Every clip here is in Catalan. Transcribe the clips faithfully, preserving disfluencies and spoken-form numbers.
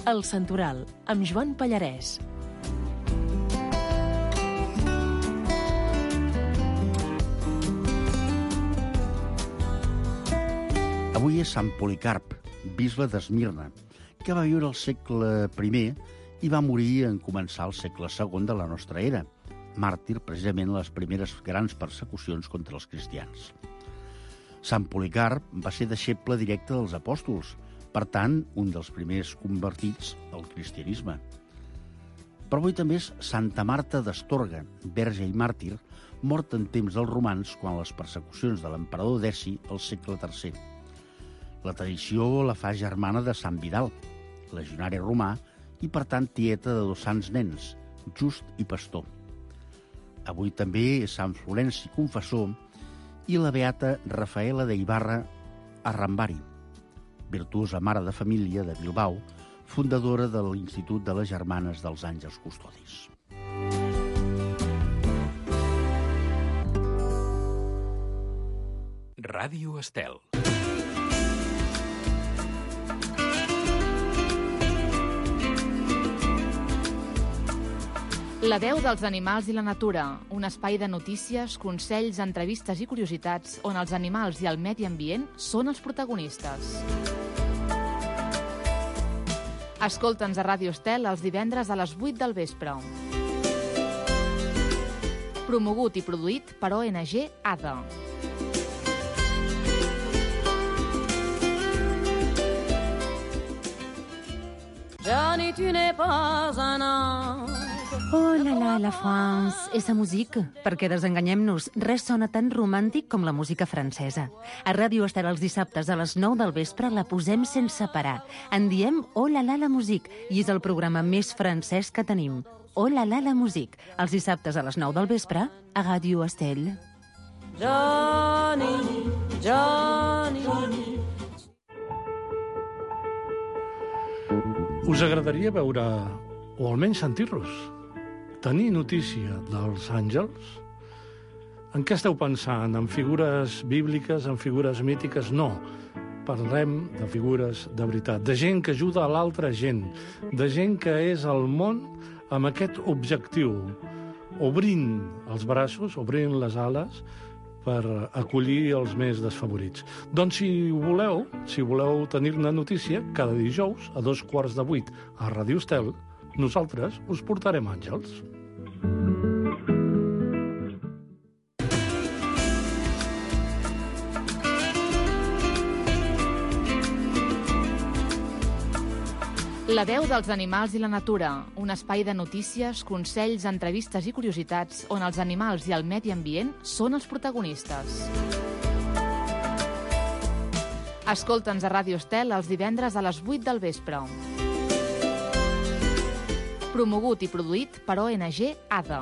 El Santoral, amb Joan Pallarès. Avui és Sant Policarp, bisbe d'Esmirna, que va viure al segle primer i va morir en començar el segle segon de la nostra era, màrtir precisament en les primeres grans persecucions contra els cristians. Sant Policarp va ser deixeble directe dels apòstols, per tant, un dels primers convertits al cristianisme. Però avui també és Santa Marta d'Astorga, verge i màrtir, morta en temps dels romans quan les persecucions de l'emperador Deci al segle tercer. La tradició la fa germana de Sant Vidal, legionari romà, i per tant tieta de dos sants nens, Just i Pastor. Avui també és Sant Florenci Confessor i la beata Rafaela d'Ibarra Arrambari, virtuosa mare de família de Bilbao, fundadora de l'Institut de les Germanes dels Àngels Custodis. Ràdio Estel. La veu dels animals i la natura, un espai de notícies, consells, entrevistes i curiositats on els animals i el medi ambient són els protagonistes. Escolta'ns a Ràdio Estel els divendres a les vuit del vespre. Promogut i produït per O N G A D A. Johnny, tu n'es pas un ange. Oh la la, la France, esa musique. Perquè desenganyem-nos, res sona tan romàntic com la música francesa. A Ràdio Estel els dissabtes a les nou del vespre la posem sense parar. En diem Oh la la, la musique, i és el programa més francès que tenim. Oh la la, la musique, els dissabtes a les nou del vespre a Ràdio Estel. Johnny, Johnny. Us agradaria veure, o almenys sentir-los, tenir notícia dels àngels? En què esteu pensant? En figures bíbliques, en figures mítiques? No. Parlem de figures de veritat, de gent que ajuda a l'altra gent, de gent que és al món amb aquest objectiu, obrint els braços, obrint les ales, per acollir els més desfavorits. Doncs si voleu, si voleu tenir-ne notícia, cada dijous a dos quarts de vuit a Ràdio Estel, nosaltres us portarem àngels. La veu dels animals i la natura, un espai de notícies, consells, entrevistes i curiositats on els animals i el medi ambient són els protagonistes. Escolta'ns a Ràdio Estel els divendres a les vuit del vespre. Promogut i produït per O N G A D A.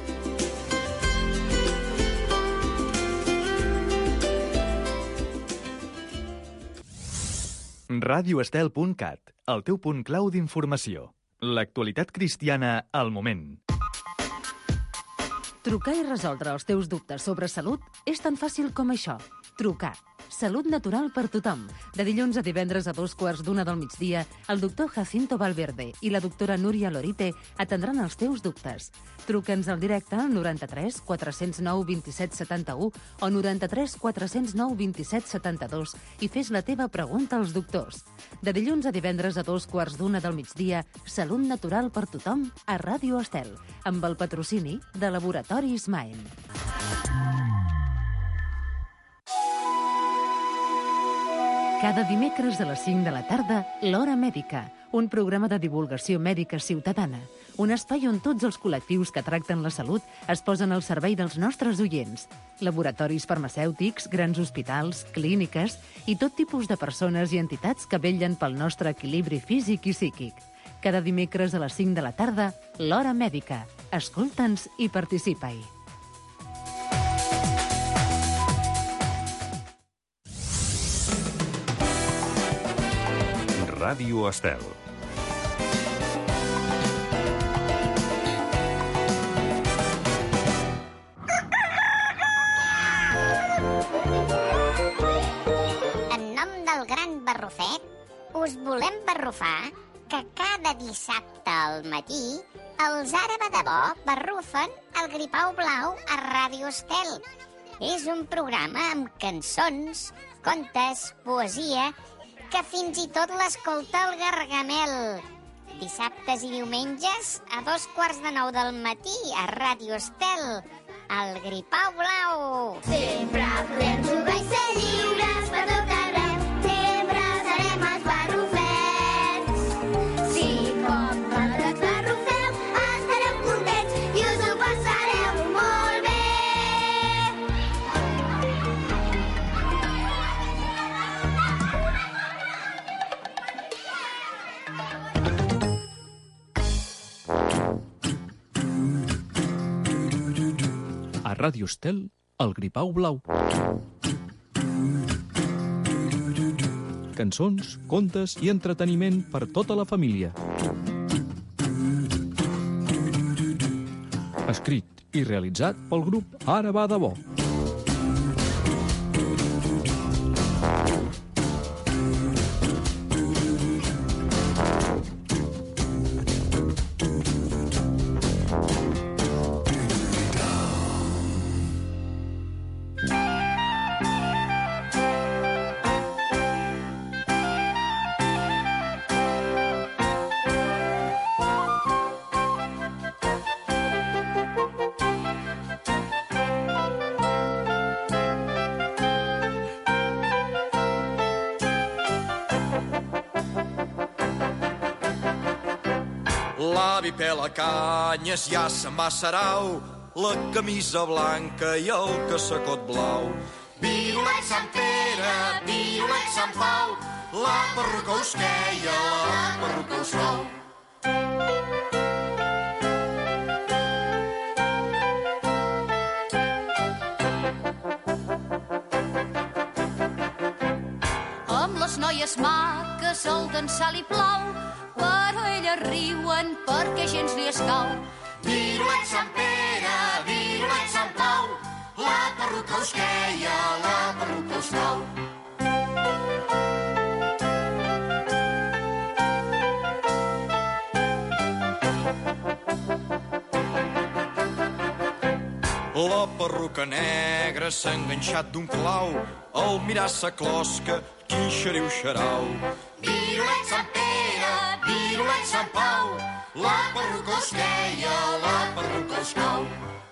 radioestel punt cat, el teu punt clau d'informació. L'actualitat cristiana al moment. Trucar i resoldre els teus dubtes sobre salut és tan fàcil com això. Trucar. Salut natural per tothom. De dilluns a divendres a dos quarts d'una del migdia, el doctor Jacinto Valverde i la doctora Núria Lorite atendran els teus dubtes. Truca'ns al directe al noranta-tres quatre zero nou vint set setanta-u o noranta-tres quatre zero nou vint set setanta-dos i fes la teva pregunta als doctors. De dilluns a divendres a dos quarts d'una del migdia, Salut natural per tothom a Ràdio Estel, amb el patrocini de Laboratoris Maen. Cada dimecres a les cinc de la tarda, L'Hora Mèdica, un programa de divulgació mèdica ciutadana, un espai on tots els col·lectius que tracten la salut es posen al servei dels nostres oients. Laboratoris farmacèutics, grans hospitals, clíniques i tot tipus de persones i entitats que vetllen pel nostre equilibri físic i psíquic. Cada dimecres a les cinc de la tarda, L'Hora Mèdica. Escolta'ns i participa-hi. Ràdio Estel. En nom del gran Barrufet, us volem barrufar que cada dissabte al matí els Ara va de bo barrufen el Gripau Blau a Ràdio Estel. És un programa amb cançons, contes, poesia, que fins i tot l'escolta el Gargamel. Dissabtes i diumenges a dos quarts de nou del matí a Ràdio Estel, el Gripau Blau. Sempre podem jugar i ser lliures per tot arreu. Sempre serem els barrufets. Si com vosaltres barrufeu, estareu contents i us ho passareu molt bé. A Ràdio Estel, el Gripau Blau. Cançons, contes i entreteniment per tota la família. Escrit i realitzat pel grup Ara va de bo. L'avi pela canyes, ja se'n va a sarau, la camisa blanca i el cassacot blau. Virolet Sant Pere, virolet Sant Pau, la perruca us queia, la perruca us cau. Amb les noies maques el dansar li plau, però elles riuen perquè gens li escau. Virolet Sant Pere, virolet Sant Pau, la perruca us queia, la perruca us cau. La perruca negra s'ha enganxat d'un clau, al mirar sa closca, quin xeriu xarau. Virolet Sant Pere, virolet Sant Pau, la perruca us queia, la perruca us cau.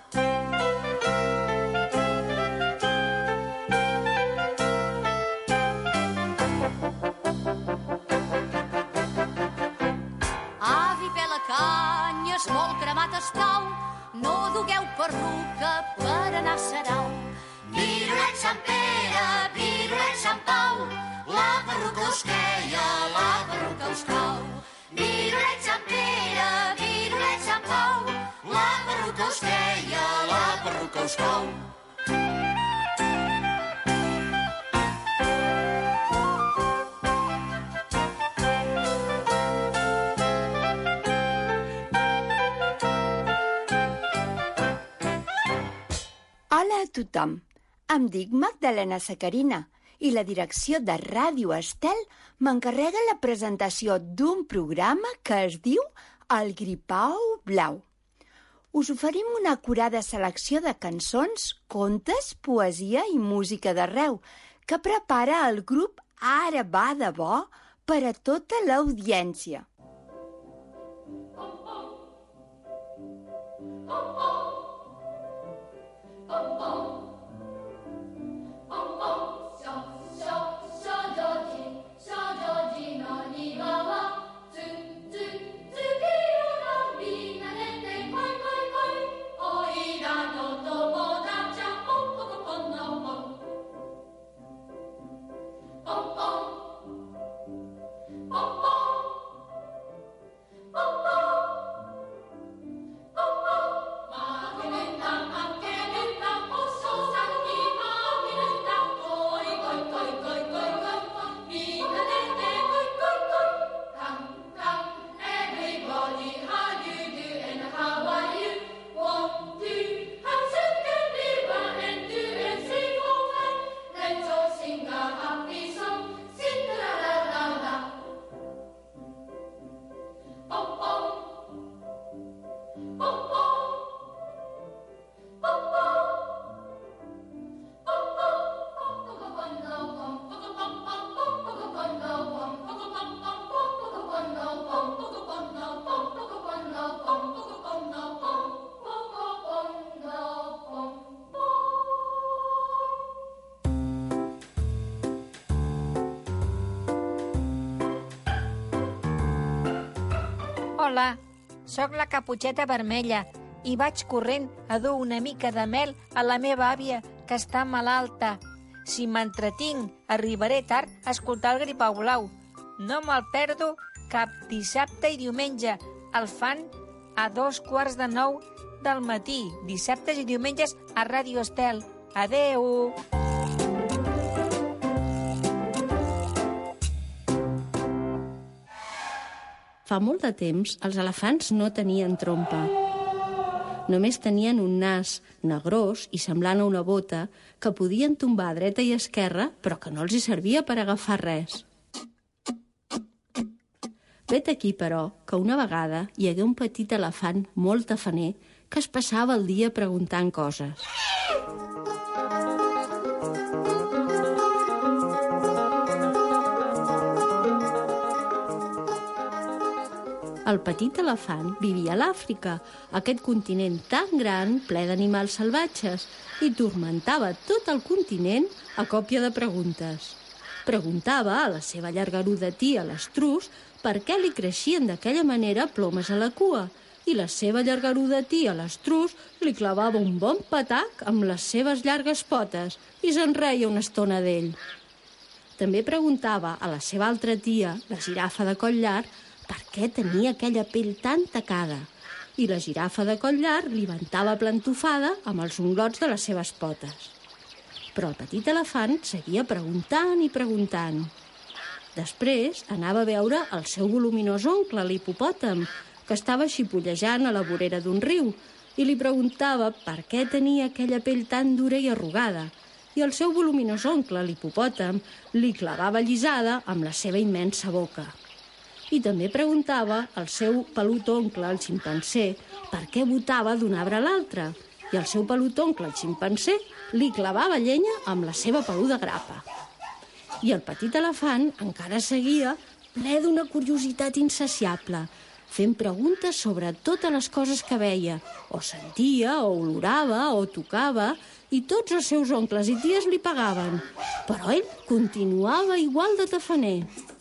Avi pela canyes, molt cremat estau, no dugueu perruca per anar a sarau. Virolet Sant Pere, virolet Sant Pau, la perruca us queia, la perruca us cau. Virolet Sant Pere, virolet Sant Pau, la perruca us queia, la perruca us cau. Hola a tothom, em dic Magdalena Sacarina i la direcció de Ràdio Estel m'encarrega la presentació d'un programa que es diu El Gripau Blau. Us oferim una acurada selecció de cançons, contes, poesia i música d'arreu que prepara el grup Ara va de bo per a tota l'audiència. Hola, sóc la Caputxeta Vermella i vaig corrent a dur una mica de mel a la meva àvia, que està malalta. Si m'entretinc, arribaré tard a escoltar el Gripau Blau. No me'l perdo cap dissabte i diumenge. El fan a dos quarts de nou del matí, dissabtes i diumenges a Ràdio Estel. Adeu! Fa molt de temps, els elefants no tenien trompa. Només tenien un nas negrós i semblant a una bota que podien tombar a dreta i esquerra, però que no els hi servia per agafar res. Vet aquí, però, que una vegada hi hagué un petit elefant molt tafaner que es passava el dia preguntant coses. El petit elefant vivia a l'Àfrica, aquest continent tan gran, ple d'animals salvatges, i turmentava tot el continent a còpia de preguntes. Preguntava a la seva llargaruda tia, l'estrus, per què li creixien d'aquella manera plomes a la cua, i la seva llargaruda tia, l'estrus, li clavava un bon patac amb les seves llargues potes i se'n reia una estona d'ell. També preguntava a la seva altra tia, la girafa de coll llarg, per què tenia aquella pell tan tacada, i la girafa de coll llarg li ventava plantofada amb els unglots de les seves potes. Però el petit elefant seguia preguntant i preguntant. Després anava a veure el seu voluminós oncle, l'hipopòtam, que estava xipollejant a la vorera d'un riu, i li preguntava per què tenia aquella pell tan dura i arrugada, i el seu voluminós oncle, l'hipopòtam, li clavava llisada amb la seva immensa boca. I també preguntava al seu pelut oncle, el ximpanzé, per què botava d'un arbre a l'altre, i el seu pelut oncle, el ximpanzé, li clavava llenya amb la seva peluda grapa. I el petit elefant encara seguia ple d'una curiositat insaciable, fent preguntes sobre totes les coses que veia, o sentia, o olorava, o tocava, i tots els seus oncles i ties li pagaven, però ell continuava igual de tafaner.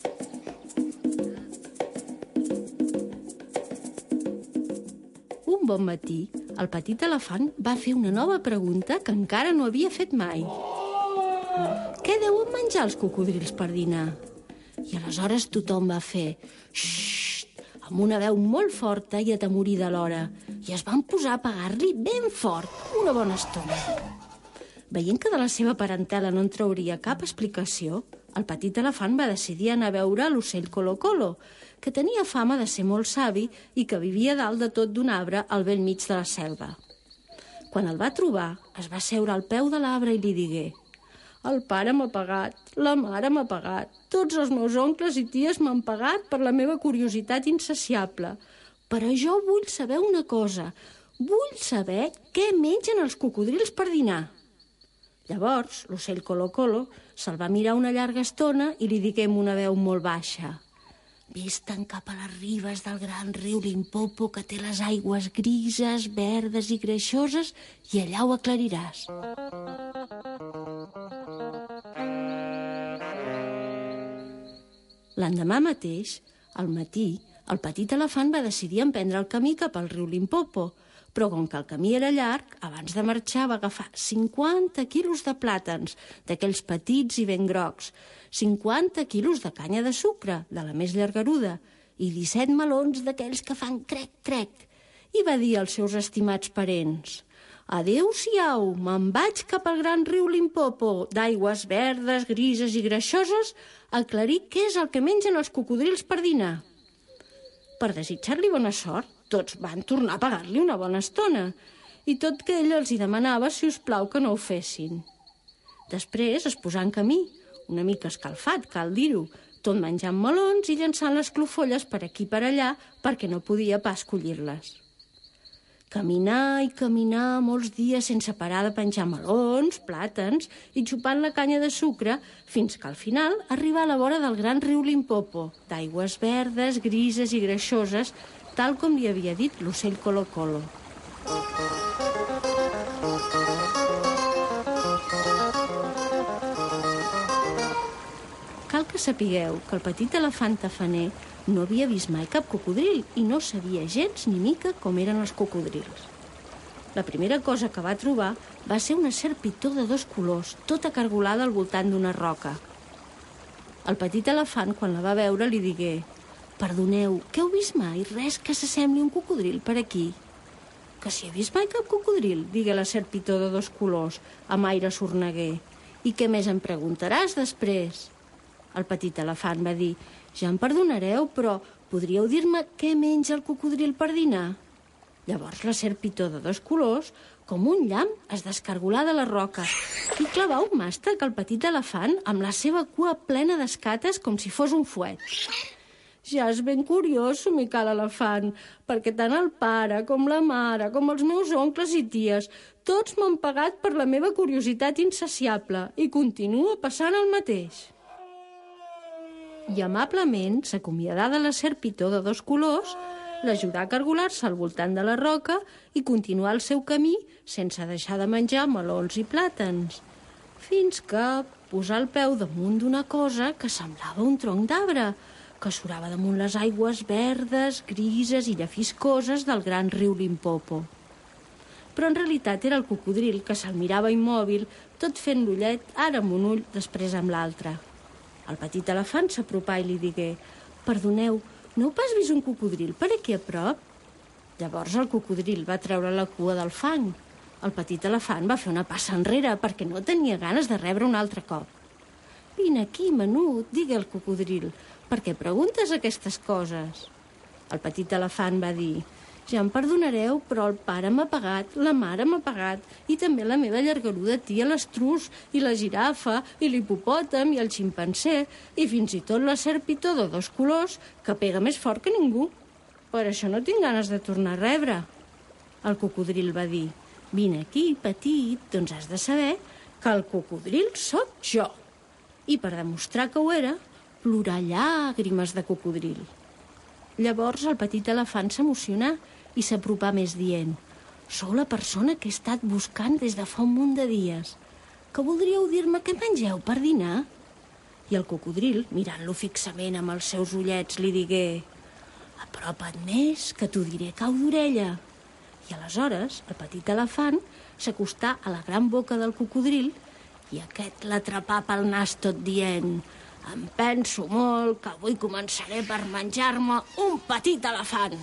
Un bon matí, el petit elefant va fer una nova pregunta que encara no havia fet mai. Què deuen menjar els cocodrils per dinar? I aleshores tothom va fer xxxt, amb una veu molt forta i atemorida alhora, i es van posar a pagar-li ben fort una bona estona. Veient que de la seva parentela no en trauria cap explicació, el petit elefant va decidir anar a veure l'ocell Colo-Colo, que tenia fama de ser molt savi i que vivia dalt de tot d'un arbre al bell mig de la selva. Quan el va trobar, es va seure al peu de l'arbre i li digué: «El pare m'ha pagat, la mare m'ha pagat, tots els meus oncles i ties m'han pagat per la meva curiositat insaciable. Però jo vull saber una cosa, vull saber què mengen els cocodrils per dinar». Llavors, l'ocell Colo-Colo se'l va mirar una llarga estona i li digué amb una veu molt baixa: «Ves-te'n cap a les ribes del gran riu Limpopo, que té les aigües grises, verdes i greixoses, i allà ho aclariràs». L'endemà mateix, al matí, el petit elefant va decidir emprendre el camí cap al riu Limpopo, però com que el camí era llarg, abans de marxar va agafar cinquanta quilos de plàtans, d'aquells petits i ben grocs, cinquanta quilos de canya de sucre, de la més llargaruda, i disset melons d'aquells que fan crec-crec, i va dir als seus estimats parents: «Adéu-siau, me'n vaig cap al gran riu Limpopo, d'aigües verdes, grises i greixoses, a aclarir què és el que mengen els cocodrils per dinar». Per desitjar-li bona sort, tots van tornar a pagar-li una bona estona, i tot que ell els hi demanava, si us plau, que no ho fessin. Després es posà en camí, una mica escalfat, cal dir-ho, tot menjant melons i llançant les clofolles per aquí per allà perquè no podia pas collir-les. Caminar i caminar molts dies sense parar de penjar melons, plàtans i xupant la canya de sucre fins que al final arriba a la vora del gran riu Limpopo, d'aigües verdes, grises i greixoses, tal com li havia dit l'ocell Colo-Colo. Cal que sapigueu que el petit elefant tafaner No havia vist mai cap cocodril i no sabia gens ni mica com eren els cocodrils. La primera cosa que va trobar va ser una serpitó de dos colors, tota cargolada al voltant d'una roca. El petit elefant, quan la va veure, li digué: «Perdoneu, què heu vist mai? Res que s'assembli un cocodril per aquí?» «Que si he vist mai cap cocodril», digué la serpitó de dos colors, amb aire sorneguer. «I què més em preguntaràs després?» El petit elefant va dir: «Ja em perdonareu, però podríeu dir-me què menja el cocodril per dinar?» Llavors la serpitó de dos colors, com un llamp, es descargolà de la roca i clavà un màstec al petit elefant amb la seva cua plena d'escates com si fos un fuet. «Ja és ben curiós, somicar l'elefant, perquè tant el pare com la mare, com els meus oncles i ties, tots m'han pagat per la meva curiositat insaciable i continua passant el mateix». I amablement s'acomiadà de la serpitó de dos colors, l'ajudà a cargolar-se al voltant de la roca i continuar el seu camí sense deixar de menjar melons i plàtans, fins que posà el peu damunt d'una cosa que semblava un tronc d'arbre, que surava damunt les aigües verdes, grises i llefiscoses del gran riu Limpopo. Però en realitat era el cocodril, que se'l mirava immòbil, tot fent l'ullet, ara amb un ull, després amb l'altre. El petit elefant s'apropà i li digué: «Perdoneu, no heu pas vist un cocodril per aquí a prop?» Llavors el cocodril va treure la cua del fang. El petit elefant va fer una passa enrere perquè no tenia ganes de rebre un altre cop. «Vine aquí, menut», digué el cocodril, «per què preguntes aquestes coses?» El petit elefant va dir: «Ja em perdonareu, però el pare m'ha pagat, la mare m'ha pagat, i també la meva llargaruda tia l'estrus, i la girafa, i l'hipopòtam, i el ximpanzé, i fins i tot la serpitó de dos colors, que pega més fort que ningú. Per això no tinc ganes de tornar a rebre». El cocodril va dir: «Vine aquí, petit, doncs has de saber que el cocodril sóc jo». I per demostrar que ho era, plorà llàgrimes de cocodril. Llavors el petit elefant s'emocionà i s'apropà més dient: «Sou la persona que he estat buscant des de fa un munt de dies. Que voldríeu dir-me què mengeu per dinar?» I el cocodril, mirant-lo fixament amb els seus ullets, li digué: «Apropa't més, que t'ho diré cau d'orella». I aleshores el petit elefant s'acostà a la gran boca del cocodril i aquest l'atrapà pel nas tot dient: «Em penso molt que avui començaré per menjar-me un petit elefant».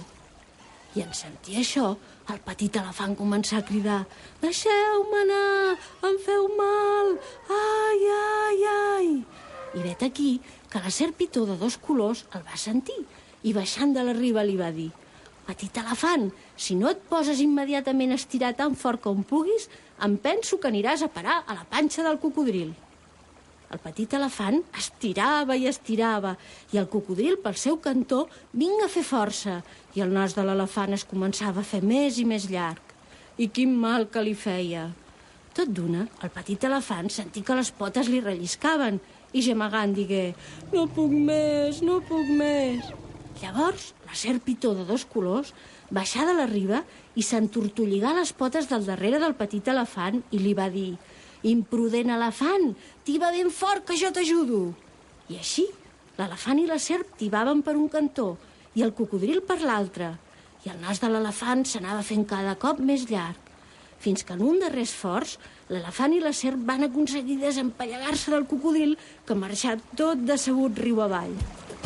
I en sentir això, el petit elefant començà a cridar: «Deixeu-me anar, em feu mal, ai, ai, ai». I vet aquí que la serpitó de dos colors el va sentir i baixant de la riba li va dir: «Petit elefant, si no et poses immediatament a estirar tan fort com puguis, em penso que aniràs a parar a la panxa del cocodril». El petit elefant estirava i estirava i el cocodril pel seu cantó vinga a fer força i el nas de l'elefant es començava a fer més i més llarg. I quin mal que li feia! Tot d'una, el petit elefant sentí que les potes li relliscaven i gemegant digué: «No puc més, no puc més». Llavors, la serpitó de dos colors baixà de la riba i s'entortolligà les potes del darrere del petit elefant i li va dir: «Imprudent elefant, tiba ben fort que jo t'ajudo». I així, l'elefant i la serp tibaven per un cantó i el cocodril per l'altre, i el nas de l'elefant s'anava fent cada cop més llarg, fins que en un darrer esforç l'elefant i la serp van aconseguir desempallegar-se del cocodril, que marxà tot decebut riu avall.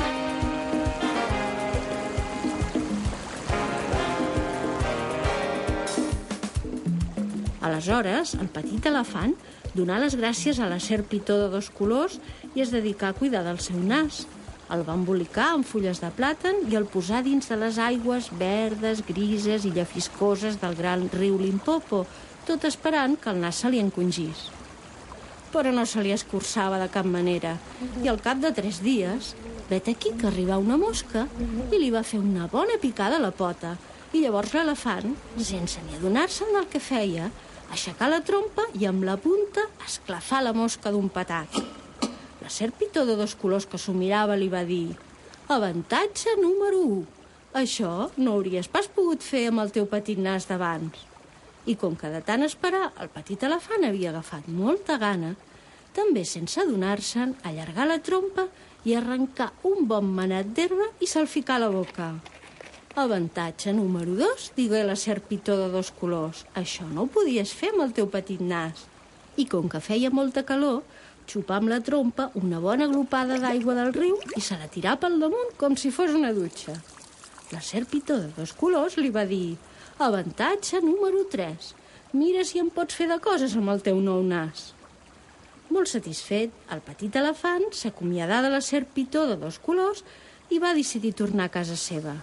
Aleshores, el petit elefant donà les gràcies a la serpitó de dos colors i es dedicà a cuidar del seu nas. El va embolicar amb fulles de plàtan i el posà dins de les aigües verdes, grises i llefiscoses del gran riu Limpopo, tot esperant que el nas se li encongís. Però no se li escurçava de cap manera i al cap de tres dies, vet aquí que arribà una mosca i li va fer una bona picada a la pota. I llavors l'elefant, sense ni adonar-se'n del que feia, aixecà la trompa i amb la punta esclafà la mosca d'un patac. La serpitó de dos colors que s'ho mirava li va dir: «Avantatge número u. Això no hauries pas pogut fer amb el teu petit nas d'abans». I com que de tant esperar el petit elefant havia agafat molta gana, també sense adonar-se'n, allargà la trompa i arrencar un bon manat d'herba i se'l ficar a la boca. Avantatge número dos, digué la serpitó de dos colors. Això no ho podies fer amb el teu petit nas. I com que feia molta calor, xupar amb la trompa una bona glopada d'aigua del riu i se la tirà pel damunt com si fos una dutxa. La serpitó de dos colors li va dir: avantatge número tres. Mira si em pots fer de coses amb el teu nou nas. Molt satisfet, el petit elefant s'acomiadà de la serpitó de dos colors i va decidir tornar a casa seva.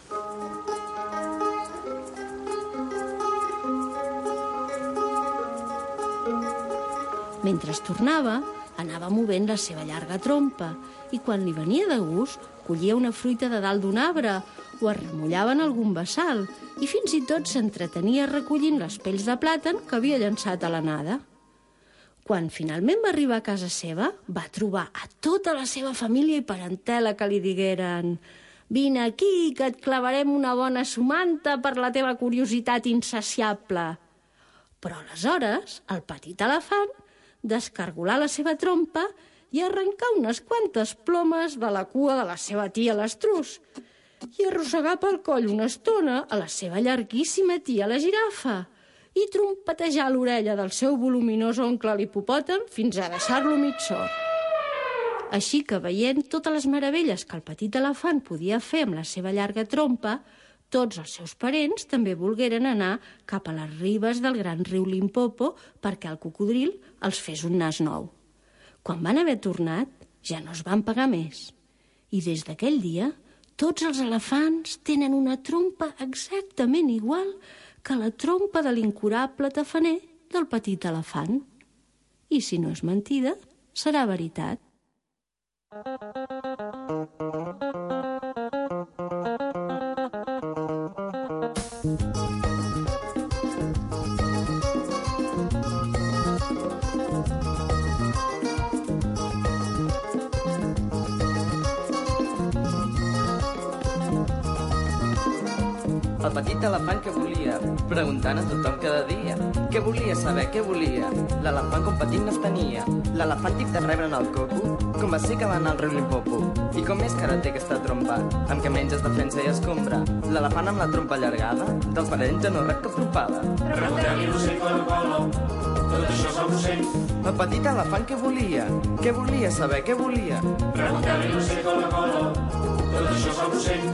Mentre es tornava, anava movent la seva llarga trompa i quan li venia de gust, collia una fruita de dalt d'un arbre o es remullava en algun bassal i fins i tot s'entretenia recollint les pells de plàtan que havia llançat a la nada. Quan finalment va arribar a casa seva, va trobar a tota la seva família i parentela que li digueren: «Vine aquí, que et clavarem una bona somanta per la teva curiositat insaciable». Però aleshores, el petit elefant descargolà la seva trompa i arrencar unes quantes plomes de la cua de la seva tia l'estruç i arrossegar pel coll una estona a la seva llarguíssima tia la girafa i trompetejar l'orella del seu voluminós oncle l'hipopòtam fins a deixar-lo mig sord. Així que, veient totes les meravelles que el petit elefant podia fer amb la seva llarga trompa, tots els seus parents també volgueren anar cap a les ribes del gran riu Limpopo perquè el cocodril els fes un nas nou. Quan van haver tornat, ja no es van pagar més. I des d'aquell dia, tots els elefants tenen una trompa exactament igual que la trompa de l'incurable tafaner del petit elefant. I si no és mentida, serà veritat. El petit elefant que volia, preguntant a tothom cada dia. Què volia saber, què volia? L'elefant com petit nas tenia. L'elefant tip de rebre en el coco, com va ser que va anar al riu Limpopo. I com més cara té aquesta trompa, amb què menges defensa i escombra. L'elefant amb la trompa allargada, dels parents ja no rep cap trompada. Preguntem-li l'ocell colo colo, tot això és l'ocell. El petit elefant què volia? Què volia saber, què volia? Preguntem-li l'ocell colo colo, tot això és l'ocell.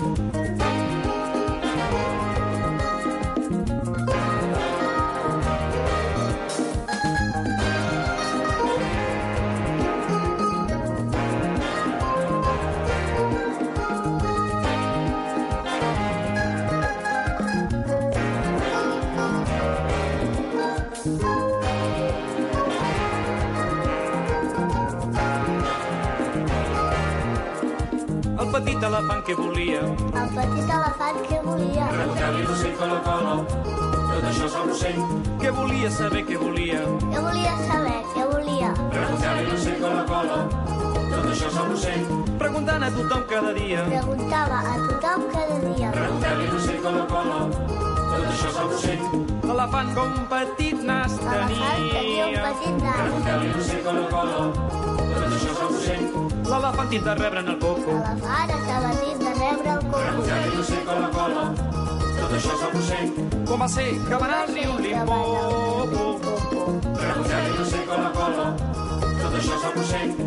El petit elefant que volia. El petit elefant que volia. Preguntem-li l'ocell colo colo, tot això és l'ocell. Què volia saber, què volia? Què volia saber, què volia? Preguntem-li l'ocell colo colo, tot això és l'ocell. Preguntant a tothom cada dia. Preguntava a tothom cada dia. Preguntem-li l'ocell colo colo, tot això és l'ocell. L'elefant com un petit nas tenia. L'elefant tenia un petit nas. Preguntem-li l'ocell colo colo, tot això és l'ocell. L'elefant tip de rebre en el coco. L'elefant estava tip de rebre el coco. Preguntem-li l'ocell colo colo, tot això és l'ocell. Com va ser que va anar al riu Limpopo? Preguntem-li l'ocell colo colo, tot això és l'ocell.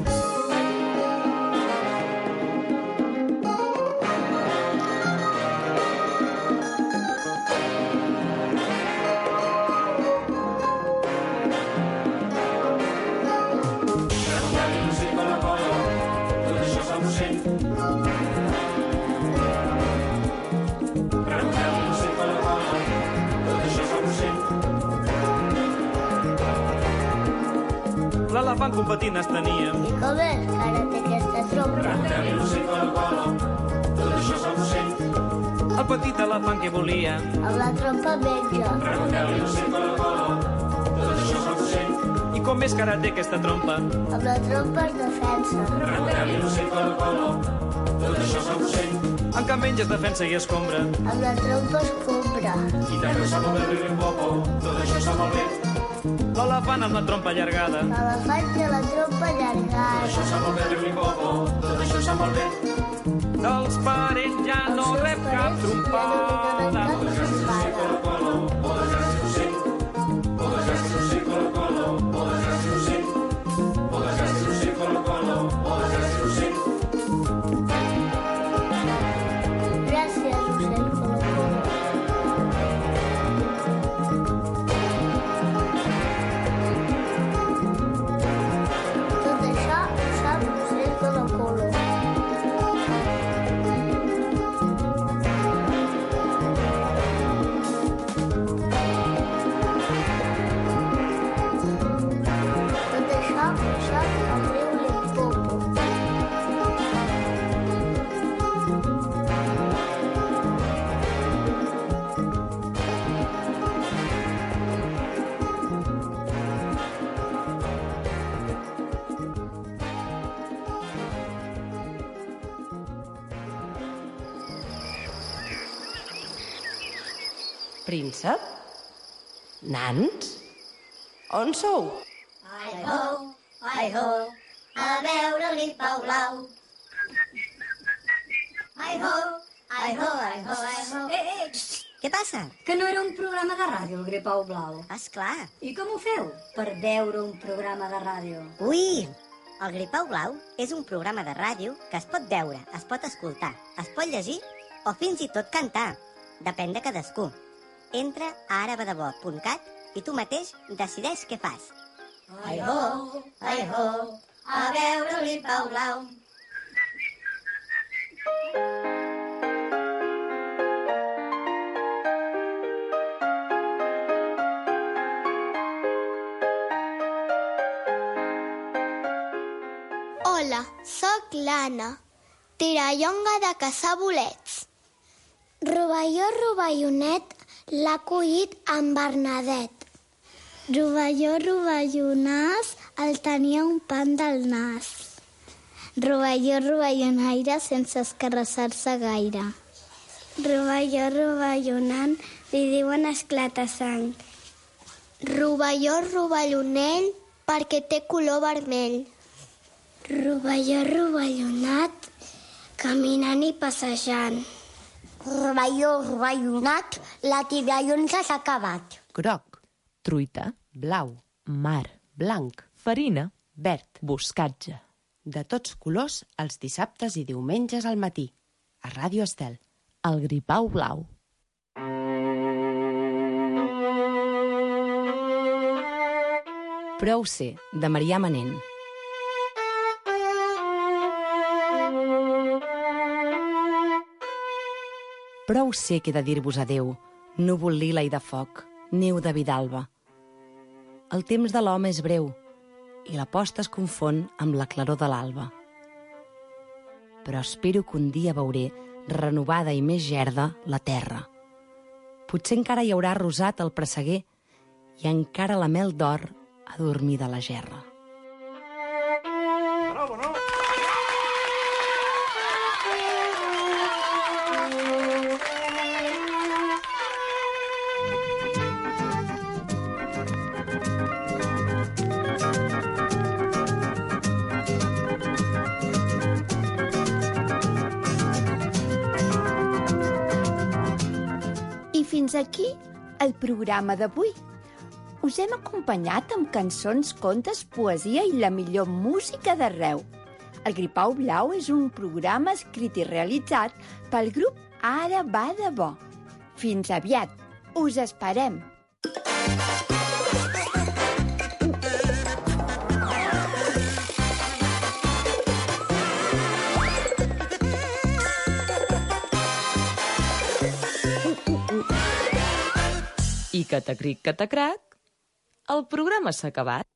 L'elefant com petit nas tenia. I com és que ara té aquesta trompa? Preguntem-li l'ocell colo colo, tot això és l'ocell. El petit elefant que volia. Amb la trompa menja. Preguntem-li l'ocell colo colo, tot això és l'ocell. I com més cara té aquesta trompa? Amb la trompa es defensa. Preguntem-li l'ocell colo colo, tot això és l'ocell. En què menges defensa i escombra? Amb la trompa es compra. I també ho sap el riu Limpopo, tot això està molt bé. l'elefant amb la trompa allargada. L'elefant té la trompa allargada. Tot això sap molt bé, diu l'hipòpo, tot això sap molt bé. Dels parents ja no rep cap trompada. Príncep? Nans? On sou? Ai ho, ai ho, a veure-li Pau Blau. Ai ho, ai ho, ai ho, ai ho. Eh, eh, què passa? Que no era un programa de ràdio, el Gripau Blau. Esclar. I com ho feu, per veure un programa de ràdio? Ui, el Gripau Blau és un programa de ràdio que es pot veure, es pot escoltar, es pot llegir o fins i tot cantar. Depèn de cadascú. Entra a arabadebò punt cat i tu mateix decideix què fas. Ai ho, ai ho, a veure-li Pau Blau. Hola, sóc l'Anna, tirallonga de caçar bolets. Rovelló rovellonet l'ha collit en Bernadet. Rovelló rovellonàs el tenia un pan del nas. Rovelló rovellonaire sense escarrassar-se gaire. Rovelló rovellonant li diuen esclatasang. Rovelló rovellonell perquè té color vermell. Rovelló rovellonat caminant i passejant. Rovelló rovellonat, la tirallonga s'ha acabat. Groc, truita, blau, mar, blanc, farina, verd, boscatge. De tots colors, els dissabtes i diumenges al matí. A Ràdio Estel. El Gripau Blau. Prou ser, de Marià Manent. Prou sé que he de dir-vos adeu, núvol lila i de foc, neu de Vidalba. El temps de l'home és breu i la posta es confon amb la claror de l'alba. Però espero que un dia veuré, renovada i més gerda, la terra. Potser encara hi haurà rosat el presseguer i encara la mel d'or adormida a la gerra. Bravo, no? Fins aquí el programa d'avui. Us hem acompanyat amb cançons, contes, poesia i la millor música d'arreu. El Gripau Blau és un programa escrit i realitzat pel grup Ara va de bo. Fins aviat. Us esperem. I catacric, catacrac, el programa s'ha acabat.